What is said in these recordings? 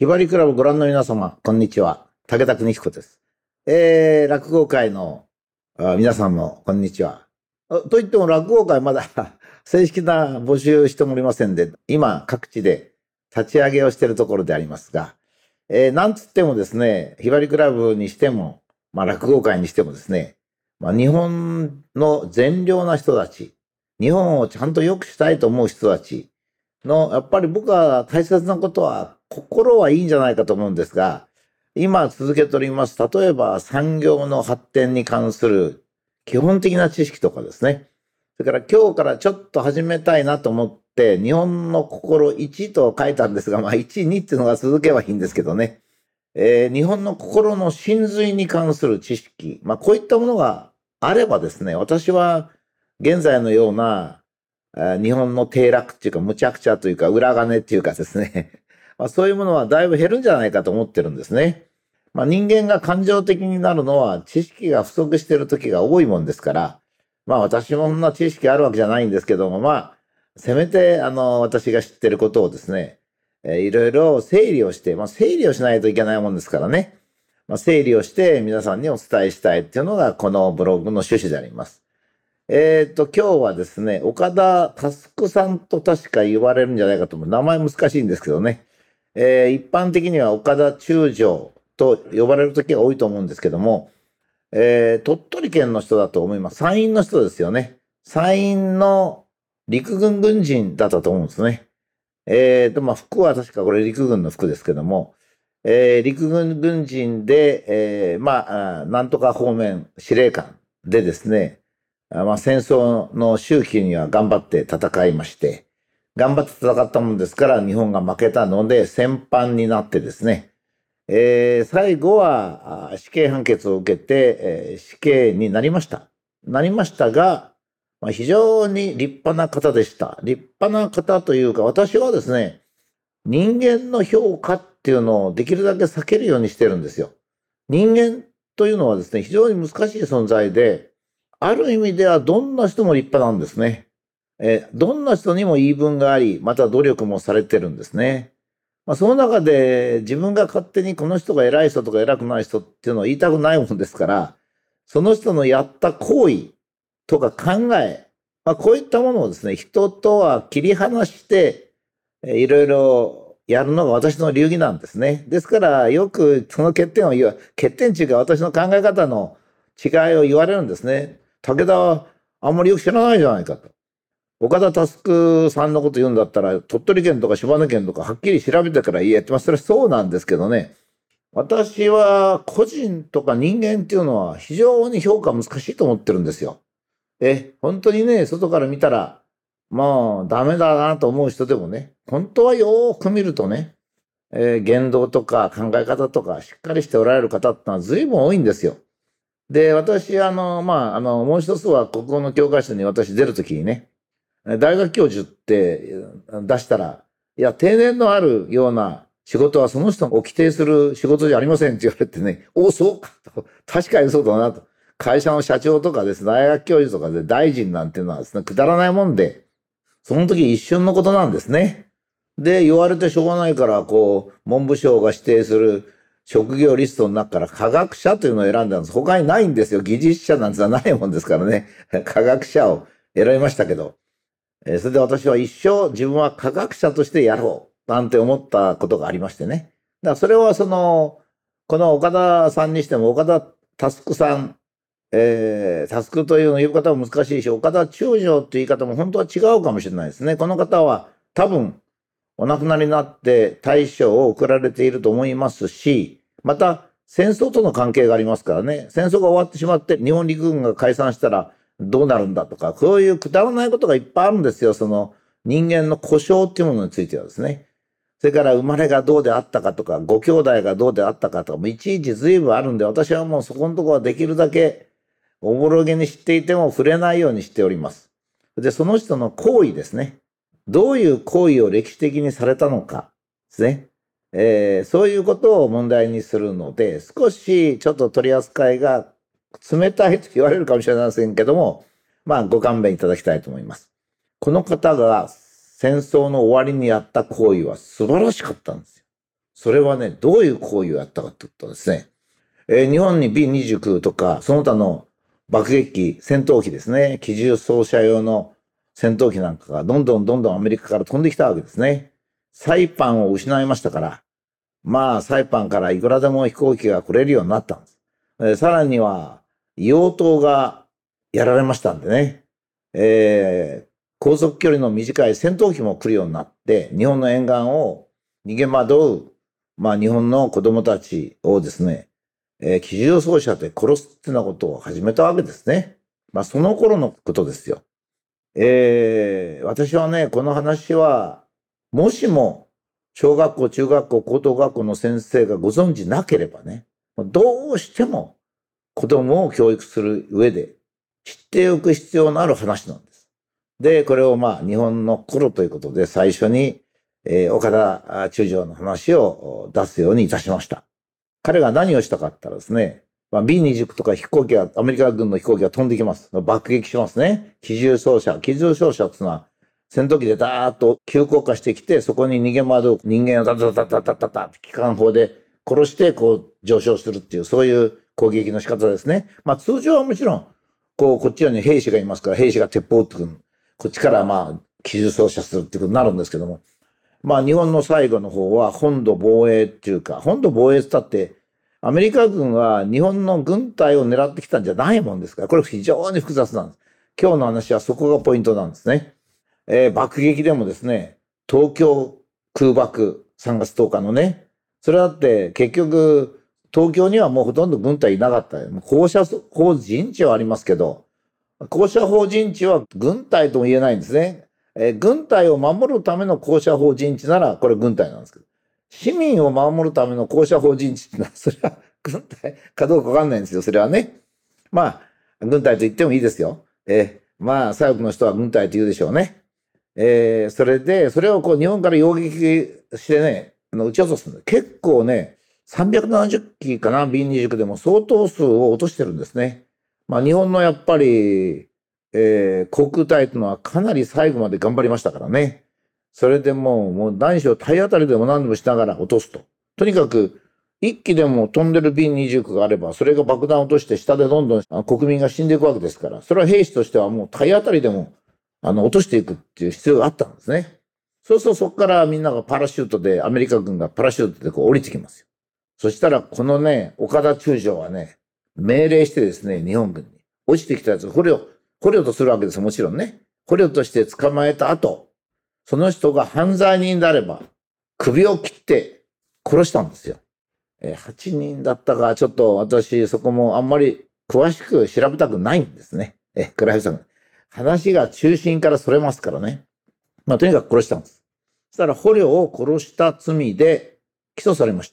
ひばりクラブご覧の皆様、こんにちは。武田邦彦です。落語界の皆さんも、こんにちは。といっても落語界まだ正式な募集しておりませんで、今各地で立ち上げをしているところでありますが、なんつってもですね、ひばりクラブにしても、落語界にしてもですね、日本の善良な人たち、日本をちゃんと良くしたいと思う人たちの、やっぱり僕は大切なことは、心はいいんじゃないかと思うんですが、今続けております、例えば産業の発展に関する基本的な知識とかですね、それから今日からちょっと始めたいなと思って、日本の心1と書いたんですが、1、2っていうのが続けばいいんですけどね、日本の心の真髄に関する知識、こういったものがあればですね、私は現在のような日本の低落っていうか、無茶苦茶というか、裏金っていうかですね、そういうものはだいぶ減るんじゃないかと思ってるんですね。人間が感情的になるのは知識が不足している時が多いもんですから、私もそんな知識あるわけじゃないんですけども、せめて私が知ってることをですね、いろいろ整理をして、整理をしないといけないもんですからね、整理をして皆さんにお伝えしたいっていうのがこのブログの趣旨であります。今日はですね、岡田佑さんと確か言われるんじゃないかと思う。名前難しいんですけどね。一般的には岡田中将と呼ばれる時が多いと思うんですけども、鳥取県の人だと思います。山陰の人ですよね。山陰の陸軍軍人だったと思うんですね。服は確かこれ陸軍の服ですけども、陸軍軍人で、なんとか方面司令官でですね、戦争の周期には頑張って戦いまして、頑張って戦ったもんですから日本が負けたので戦犯になってですね、最後は死刑判決を受けて、死刑になりました。なりましたが、非常に立派な方でした。立派な方というか、私はですね、人間の評価っていうのをできるだけ避けるようにしてるんですよ。人間というのはですね、非常に難しい存在で、ある意味ではどんな人も立派なんですね。どんな人にも言い分があり、また努力もされてるんですね。その中で自分が勝手にこの人が偉い人とか偉くない人っていうのを言いたくないもんですから、その人のやった行為とか考え、こういったものをですね、人とは切り離して、いろいろやるのが私の流儀なんですね。ですからよくその欠点っていうか私の考え方の違いを言われるんですね。武田はあんまりよく知らないじゃないかと。岡田佑さんのこと言うんだったら、鳥取県とか島根県とかはっきり調べてから言えって、それはそうなんですけどね。私は個人とか人間っていうのは非常に評価難しいと思ってるんですよ。本当にね、外から見たら、ダメだなと思う人でもね、本当はよーく見るとね、言動とか考え方とかしっかりしておられる方ってのは随分多いんですよ。で、私、もう一つは国語の教科書に私出るときにね、大学教授って出したら、いや、定年のあるような仕事はその人を規定する仕事じゃありませんって言われてね、そうかと。確かにそうだなと。会社の社長とかですね、大学教授とかで大臣なんていうのはですね、くだらないもんで、その時一瞬のことなんですね。で、言われてしょうがないから、文部省が指定する職業リストの中から科学者というのを選んだんです。他にないんですよ。技術者なんてのはないもんですからね。科学者を選びましたけど。それで私は一生自分は科学者としてやろうなんて思ったことがありましてね。だからそれはこの岡田さんにしても岡田佑さん、佑というの言い方も難しいし、岡田中将という言い方も本当は違うかもしれないですね。この方は多分お亡くなりになって大賞を贈られていると思いますし、また戦争との関係がありますからね、戦争が終わってしまって日本陸軍が解散したらどうなるんだとか、そういうくだらないことがいっぱいあるんですよ。その人間の故障っていうものについてはですね。それから生まれがどうであったかとか、ご兄弟がどうであったかとか、いちいち随分あるんで、私はもうそこのところはできるだけおぼろげに知っていても触れないようにしております。で、その人の行為ですね。どういう行為を歴史的にされたのかですね。そういうことを問題にするので、少しちょっと取り扱いが冷たいと言われるかもしれませんけども、ご勘弁いただきたいと思います。この方が戦争の終わりにやった行為は素晴らしかったんですよ。 それはね、どういう行為をやったかってことですね。日本に B29 とか、その他の爆撃機、戦闘機ですね。機銃掃射用の戦闘機なんかがどんどんアメリカから飛んできたわけですね。サイパンを失いましたから、まあ、サイパンからいくらでも飛行機が来れるようになったんです。さらには、硫黄島がやられましたんでね。高速距離の短い戦闘機も来るようになって、日本の沿岸を逃げ惑う、まあ日本の子供たちをですね、機銃掃射で殺すってなことを始めたわけですね。まあその頃のことですよ。私はね、この話は、もしも小学校、中学校、高等学校の先生がご存知なければね、どうしても子供を教育する上で知っておく必要のある話なんです。で、これをまあ日本の頃ということで最初に、岡田中将の話を出すようにいたしました。彼が何をしたかったらですね、まあ、B29 とか飛行機が、アメリカ軍の飛行機が飛んできます。爆撃しますね。機銃掃射。機銃掃射っていうのは、戦闘機でダーッと急降下してきて、そこに逃げ惑う人間をダダダダダダダって機関砲で殺してこう上昇するっていう、そういう攻撃の仕方ですね。まあ通常はもちろん、こっちに兵士がいますから、兵士が鉄砲を撃ってくる。こっちからまあ、機銃掃射するっていうことになるんですけども。まあ日本の最後の方は本土防衛っていうか、本土防衛って言ったって、アメリカ軍は日本の軍隊を狙ってきたんじゃないもんですから、これ非常に複雑なんです。今日の話はそこがポイントなんですね。爆撃でもですね、東京空爆3月10日のね、それだって結局東京にはもうほとんど軍隊いなかった。高射砲陣地はありますけど、高射砲陣地は軍隊とも言えないんですね。軍隊を守るための高射砲陣地ならこれ軍隊なんですけど、市民を守るための高射砲陣地ってのは、それは軍隊かどうかわかんないんですよ、それはね。まあ、軍隊と言ってもいいですよ。まあ、左翼の人は軍隊と言うでしょうね。それで、それをこう日本から擁撃してね、撃ち落とすんで、結構ね、370機かな、B29 でも相当数を落としてるんですね。まあ日本のやっぱり、航空隊というのはかなり最後まで頑張りましたからね。それでもう何しろ体当たりでも何でもしながら落とすと。とにかく、一機でも飛んでる B29 があれば、それが爆弾を落として下でどんどん国民が死んでいくわけですから、それは兵士としてはもう体当たりでも落としていくっていう必要があったんですね。そうするとそこからみんながパラシュートで、アメリカ軍がパラシュートでこう降りてきますよ。そしたらこのね、岡田中将はね、命令してですね、日本軍に落ちてきたやつを捕虜とするわけですよ、もちろんね。捕虜として捕まえた後、その人が犯罪人であれば、首を切って殺したんですよ。8人だったか、ちょっと私そこもあんまり詳しく調べたくないんですね。倉橋さん。話が中心からそれますからね。まあとにかく殺したんです。そしたら捕虜を殺した罪で起訴されました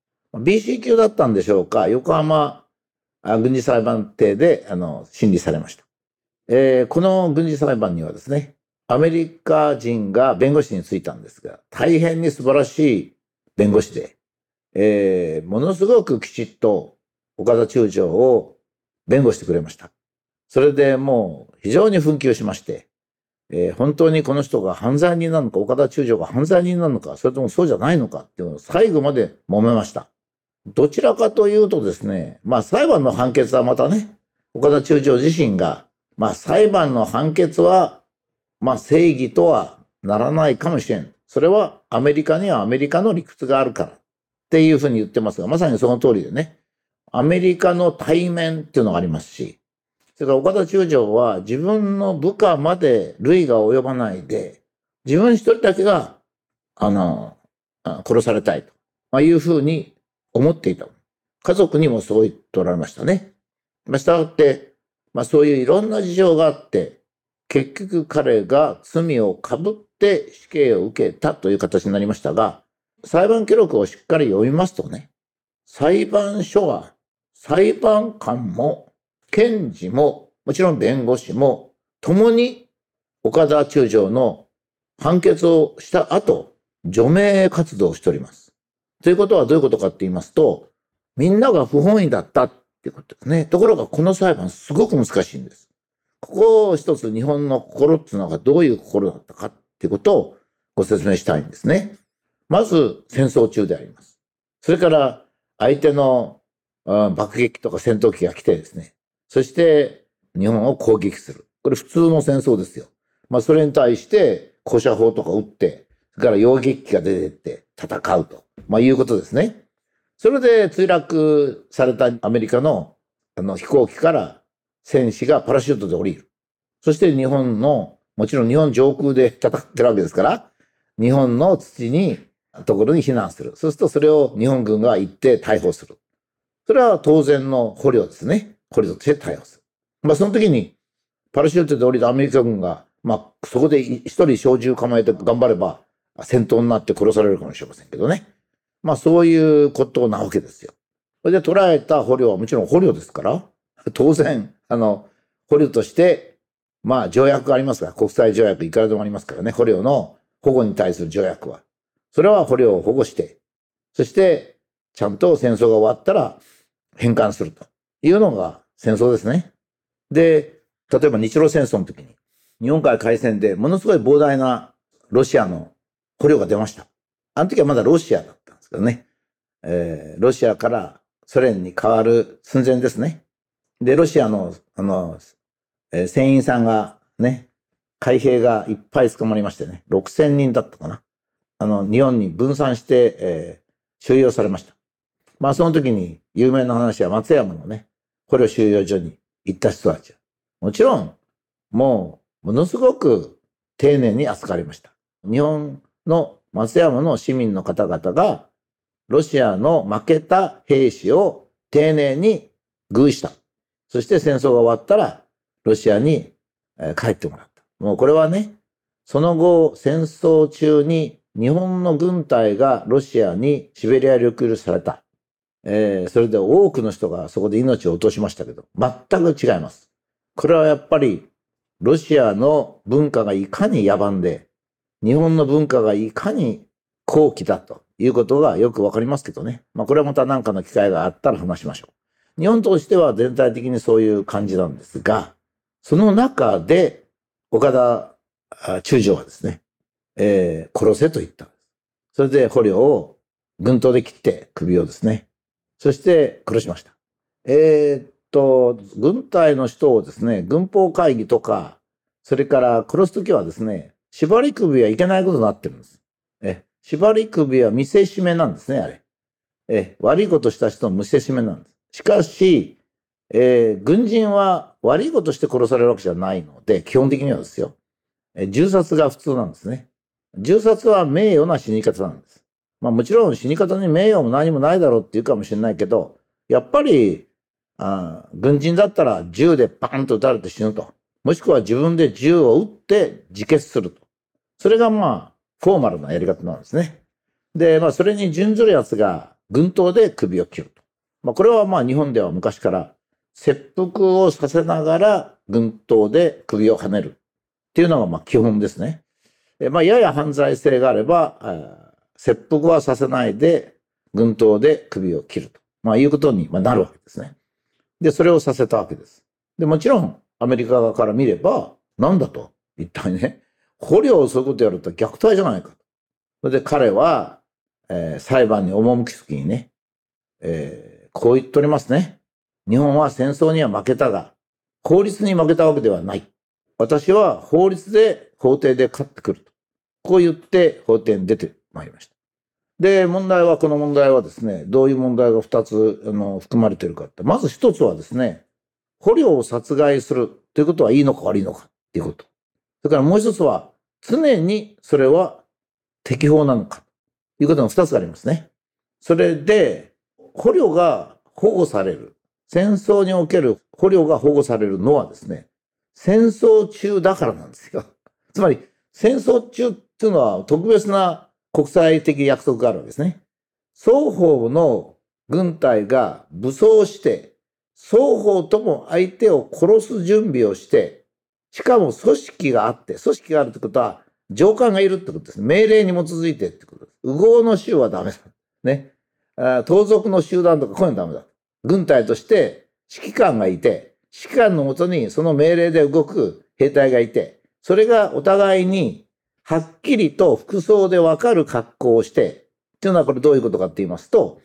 。BC 級だったんでしょうか、横浜軍事裁判廷で審理されました。この軍事裁判にはですね、アメリカ人が弁護士に就いたんですが、大変に素晴らしい弁護士で、ものすごくきちっと岡田中将を弁護してくれました。それでもう非常に紛糾しまして、本当にこの人が犯罪人なのか、岡田中将が犯罪人なのか、それともそうじゃないのかっていうのを最後まで揉めました。どちらかというとですね、まあ裁判の判決はまたね、岡田中将自身が、まあ裁判の判決は、まあ正義とはならないかもしれん。それはアメリカにはアメリカの理屈があるからっていうふうに言ってますが、まさにその通りでね、アメリカの対面っていうのがありますし、それから岡田中将は自分の部下まで類が及ばないで、自分一人だけが、殺されたいと、まあ、いうふうに思っていた。家族にもそう言っておられましたね。まあ、したがって、まあそういういろんな事情があって、結局彼が罪をかぶって死刑を受けたという形になりましたが、裁判記録をしっかり読みますとね、裁判所は裁判官も検事ももちろん弁護士も共に岡田中将の判決をした後、除名活動をしております。ということはどういうことかって言いますと、みんなが不本意だったっていうことですね。ところがこの裁判すごく難しいんです。ここを一つ日本の心っていうのがどういう心だったかっていうことをご説明したいんですね。まず戦争中であります。 それから相手の爆撃とか戦闘機が来てですね、そして日本を攻撃する。これ普通の戦争ですよ。それに対して高射砲とか撃って、それから洋撃機が出てって戦うと、いうことですね。それで墜落されたアメリカの飛行機から戦士がパラシュートで降りる。そして日本の、もちろん日本上空で戦ってるわけですから、日本のところに避難する。そうするとそれを日本軍が行って逮捕する。それは当然の捕虜ですね。捕虜として逮捕する。その時にパラシュートで降りたアメリカ軍が、そこで一人小銃構えて頑張れば戦闘になって殺されるかもしれませんけどね。そういうことなわけですよ。それで捕らえた捕虜はもちろん捕虜ですから、当然、捕虜として、条約がありますから、国際条約いくらでもありますからね、捕虜の保護に対する条約は。それは捕虜を保護して、そして、ちゃんと戦争が終わったら返還するというのが戦争ですね。で、例えば日露戦争の時に、日本海海戦でものすごい膨大なロシアの捕虜が出ました。あの時はまだロシアだったんですけどね。ロシアからソ連に変わる寸前ですね。で、ロシアの、船員さんがね、海兵がいっぱい捕まりましてね、6000人だったかな。日本に分散して、収容されました。その時に有名な話は松山のね、捕虜収容所に行った人たち。もちろん、ものすごく丁寧に扱われました。日本の松山の市民の方々が、ロシアの負けた兵士を丁寧に遇した。そして戦争が終わったら、ロシアに帰ってもらった。もうこれはね、その後、戦争中に日本の軍隊がロシアにシベリア領空された。それで多くの人がそこで命を落としましたけど、全く違います。これはやっぱり、ロシアの文化がいかに野蛮で、日本の文化がいかに高貴だということがよくわかりますけどね。これはまた何かの機会があったら話しましょう。日本としては全体的にそういう感じなんですが、その中で岡田中将はですね、殺せと言ったんです。それで捕虜を軍刀で切って首をですね、そして殺しました。軍隊の人をですね、軍法会議とか、それから殺すときはですね、縛り首はいけないことになってるんです。縛り首は見せしめなんですね、あれ。悪いことした人の見せしめなんです。しかし、軍人は悪いことして殺されるわけじゃないので、基本的にはですよ。銃殺が普通なんですね。銃殺は名誉な死に方なんです。もちろん死に方に名誉も何もないだろうって言うかもしれないけど、やっぱり、軍人だったら銃でバーンと撃たれて死ぬと。もしくは自分で銃を撃って自決すると。それがフォーマルなやり方なんですね。で、それに準ずるやつが軍刀で首を切ると。これは日本では昔から切腹をさせながら軍刀で首をはねるっていうのが基本ですね。やや犯罪性があれば、切腹はさせないで軍刀で首を切ると。いうことになるわけですね。で、それをさせたわけです。で、もちろんアメリカ側から見れば、なんだと、一体ね、捕虜をそういうことやると虐待じゃないかと。それで彼は、裁判に赴くときにね、こう言っておりますね。日本は戦争には負けたが、法律に負けたわけではない。私は法律で法廷で勝ってくると。こう言って法廷に出てまいりました。で、この問題はですね、どういう問題が2つ含まれているかって。まず1つはですね、捕虜を殺害するということはいいのか悪いのかっていうこと。それからもう1つは、常にそれは適法なのかということの2つありますね。それで、捕虜が保護される。戦争における捕虜が保護されるのはですね、戦争中だからなんですよ。つまり、戦争中っていうのは特別な国際的約束があるわけですね。双方の軍隊が武装して、双方とも相手を殺す準備をして、しかも組織があって、組織があるってことは、上官がいるってことですね。命令に基づいてってことです。右往の衆はダメだ。ね。盗賊の集団とかこういうのダメだ。軍隊として指揮官がいて、指揮官のもとにその命令で動く兵隊がいて、それがお互いにはっきりと服装でわかる格好をして、っていうのはこれどういうことかって言いますと、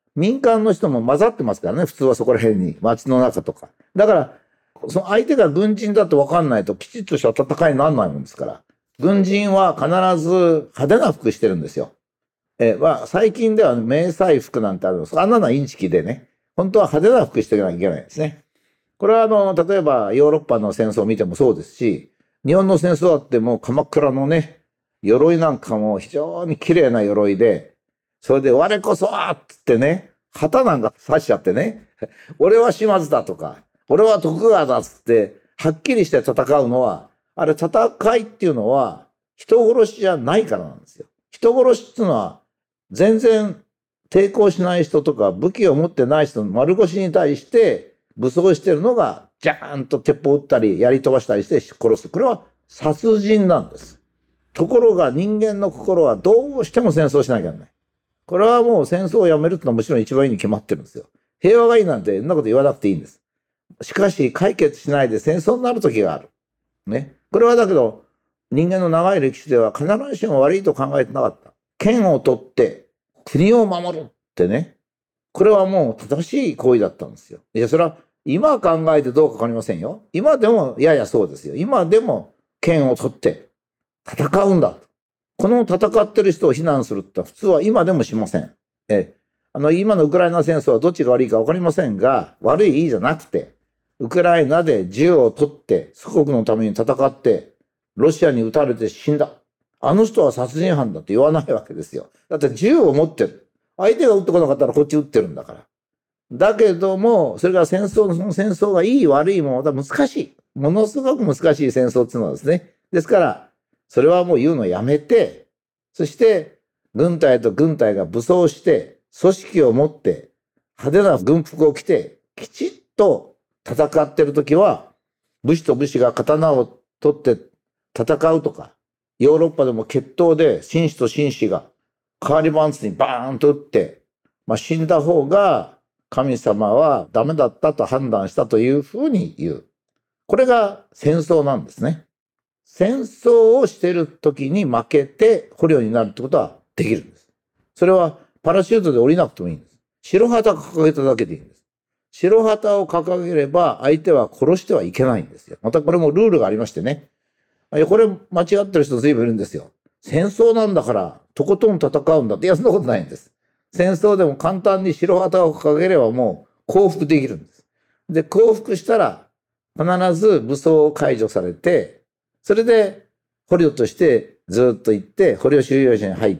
民間の人も混ざってますからね、普通はそこら辺に、街の中とか。だから、その相手が軍人だと分かんないときちっとした戦いにならないもんですから。軍人は必ず派手な服してるんですよ。最近では迷彩服なんてあるんです。あんなのはインチキでね、本当は派手な服していかなきゃいけないですね。これは例えばヨーロッパの戦争を見てもそうですし、日本の戦争だってもう鎌倉のね、鎧なんかも非常に綺麗な鎧で、それで我こそはっつってね、旗なんか刺しちゃってね、俺は島津だとか、俺は徳川だっつって、はっきりして戦うのは、あれ戦いっていうのは人殺しじゃないからなんですよ。人殺しっていうのは全然抵抗しない人とか武器を持ってない人の丸腰に対して武装してるのがジャーンと鉄砲撃ったりやり飛ばしたりして殺す。これは殺人なんです。ところが人間の心はどうしても戦争しなきゃいけない。これはもう戦争をやめるってのはもちろん一番いいに決まってるんですよ。平和がいいなんてそんなこと言わなくていいんです。しかし解決しないで戦争になる時がある。ね。これはだけど人間の長い歴史では必ずしも悪いと考えてなかった。剣を取って国を守るってね。これはもう正しい行為だったんですよ。いや、それは今考えてどうかわかりませんよ。今でもややそうですよ。今でも剣を取って戦うんだ。この戦ってる人を非難するって普通は今でもしません。今のウクライナ戦争はどっちが悪いか分かりませんが、悪いいいじゃなくて、ウクライナで銃を取って祖国のために戦ってロシアに撃たれて死んだ。あの人は殺人犯だって言わないわけですよ。だって銃を持ってる。相手が撃ってこなかったらこっち撃ってるんだから。だけども、それがその戦争がいい悪いもまた難しい。ものすごく難しい戦争っていうのはですね。ですから、それはもう言うのをやめて、そして軍隊と軍隊が武装して、組織を持って派手な軍服を着て、きちっと戦ってるときは、武士と武士が刀を取って戦うとか、ヨーロッパでも決闘で紳士と紳士が代わりパンツにバーンと撃って、死んだ方が神様はダメだったと判断したというふうに言う。これが戦争なんですね。戦争をしている時に負けて捕虜になるってことはできるんです。それはパラシュートで降りなくてもいいんです。白旗掲げただけでいいんです。白旗を掲げれば相手は殺してはいけないんですよ。またこれもルールがありましてね。これ間違ってる人随分いるんですよ。戦争なんだからとことん戦うんだって。いや、そんなことないんです。戦争でも簡単に白旗を掲げればもう降伏できるんです。で、降伏したら必ず武装を解除されて、それで捕虜としてずっと行って、捕虜収容所に入って、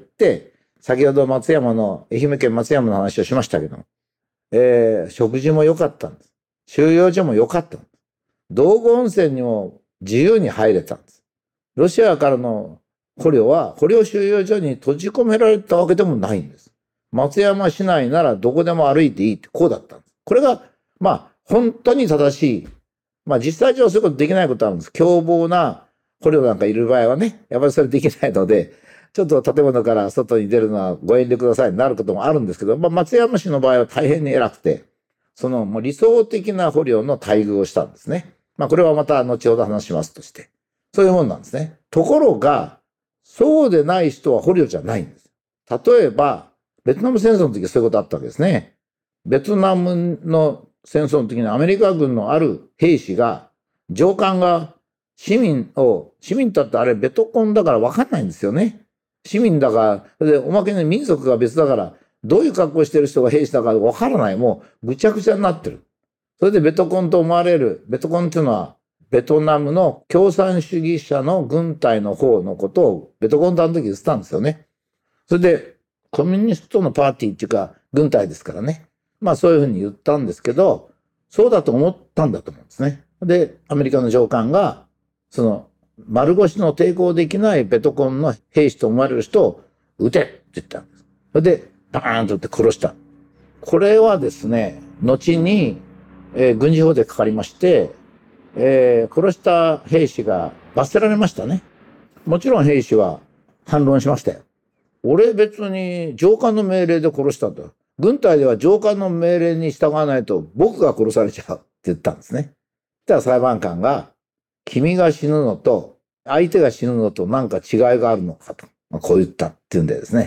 先ほど愛媛県松山の話をしましたけど、食事も良かったんです。収容所も良かったんです。道後温泉にも自由に入れたんです。ロシアからの捕虜は捕虜収容所に閉じ込められたわけでもないんです。松山市内ならどこでも歩いていいってこうだったんです。これが、本当に正しい。実際上そういうことできないことあるんです。凶暴な捕虜なんかいる場合はね、やっぱりそれできないので、ちょっと建物から外に出るのはご遠慮くださいになることもあるんですけど、松山市の場合は大変に偉くて、もう理想的な捕虜の待遇をしたんですね。これはまた後ほど話しますとして。そういうもんなんですね。ところが、そうでない人は捕虜じゃないんです。例えば、ベトナム戦争の時そういうことあったわけですね。ベトナムの戦争の時にアメリカ軍のある兵士が、上官が市民だってあれベトコンだから分かんないんですよね。市民だから、でおまけに民族が別だから、どういう格好してる人が兵士だから分からない。もうぐちゃぐちゃになってる。それでベトコンと思われる、ベトコンっていうのは、ベトナムの共産主義者の軍隊の方のことをベトコンとあの時言ってたんですよね。それで、コミュニストのパーティーっていうか、軍隊ですからね。そういうふうに言ったんですけど、そうだと思ったんだと思うんですね。で、アメリカの上官が、丸腰の抵抗できないベトコンの兵士と思われる人を撃てって言ったんです。それで、バーンと撃って殺した。これはですね、後に、軍事法でかかりまして、殺した兵士が罰せられましたね。もちろん兵士は反論しましたよ。俺別に上官の命令で殺したんだ。軍隊では上官の命令に従わないと僕が殺されちゃうって言ったんですね。そしたら裁判官が、君が死ぬのと相手が死ぬのと何か違いがあるのかと、こう言ったっていうんでですね。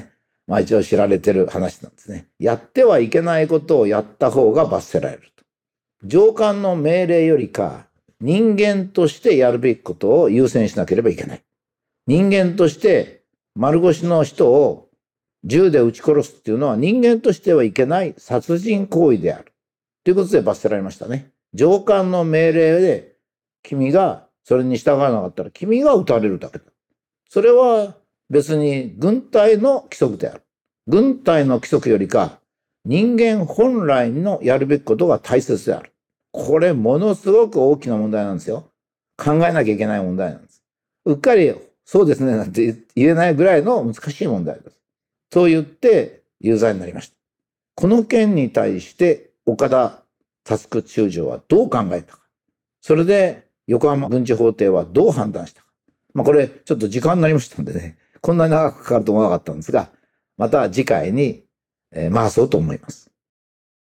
まあ一応知られてる話なんですね。やってはいけないことをやった方が罰せられると。上官の命令よりか、人間としてやるべきことを優先しなければいけない。人間として丸腰の人を銃で撃ち殺すっていうのは人間としてはいけない殺人行為である。ということで罰せられましたね。上官の命令で君がそれに従わなかったら君が撃たれるだけだ。それは別に軍隊の規則である。軍隊の規則よりか人間本来のやるべきことが大切である。これものすごく大きな問題なんですよ。考えなきゃいけない問題なんです。うっかりそうですねなんて言えないぐらいの難しい問題です。そう言って有罪になりました。この件に対して岡田佑中将はどう考えたか。それで横浜軍事法廷はどう判断したか。まあこれちょっと時間になりましたんでね、こんなに長くかかると思わなかったんですが、また次回に回そうと思います。